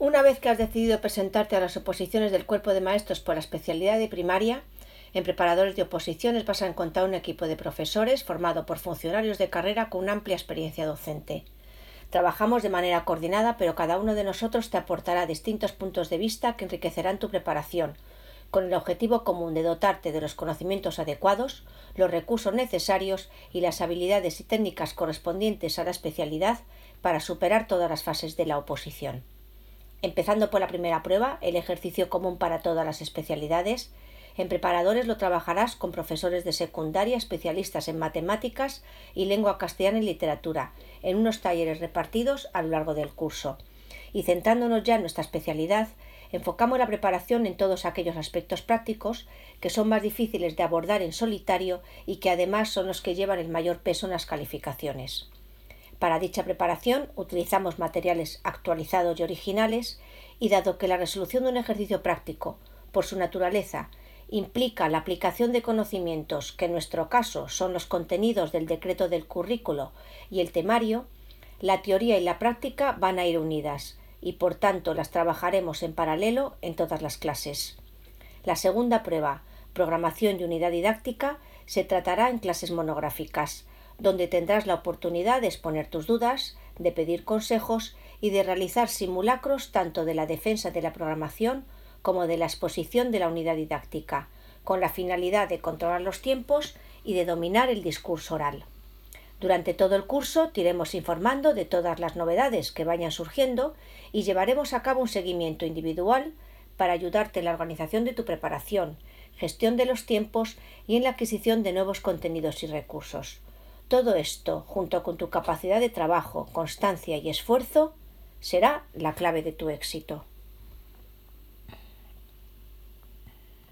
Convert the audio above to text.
Una vez que has decidido presentarte a las oposiciones del Cuerpo de Maestros por la especialidad de primaria, en preparadores de oposiciones vas a encontrar un equipo de profesores formado por funcionarios de carrera con una amplia experiencia docente. Trabajamos de manera coordinada, pero cada uno de nosotros te aportará distintos puntos de vista que enriquecerán tu preparación, con el objetivo común de dotarte de los conocimientos adecuados, los recursos necesarios y las habilidades y técnicas correspondientes a la especialidad para superar todas las fases de la oposición. Empezando por la primera prueba, el ejercicio común para todas las especialidades. En preparadores lo trabajarás con profesores de secundaria especialistas en matemáticas y lengua castellana y literatura, en unos talleres repartidos a lo largo del curso. Y centrándonos ya en nuestra especialidad, enfocamos la preparación en todos aquellos aspectos prácticos que son más difíciles de abordar en solitario y que además son los que llevan el mayor peso en las calificaciones. Para dicha preparación utilizamos materiales actualizados y originales y dado que la resolución de un ejercicio práctico, por su naturaleza, implica la aplicación de conocimientos que en nuestro caso son los contenidos del decreto del currículo y el temario, la teoría y la práctica van a ir unidas y por tanto las trabajaremos en paralelo en todas las clases. La segunda prueba, programación y unidad didáctica, se tratará en clases monográficas, donde tendrás la oportunidad de exponer tus dudas, de pedir consejos y de realizar simulacros tanto de la defensa de la programación como de la exposición de la unidad didáctica, con la finalidad de controlar los tiempos y de dominar el discurso oral. Durante todo el curso te iremos informando de todas las novedades que vayan surgiendo y llevaremos a cabo un seguimiento individual para ayudarte en la organización de tu preparación, gestión de los tiempos y en la adquisición de nuevos contenidos y recursos. Todo esto, junto con tu capacidad de trabajo, constancia y esfuerzo, será la clave de tu éxito.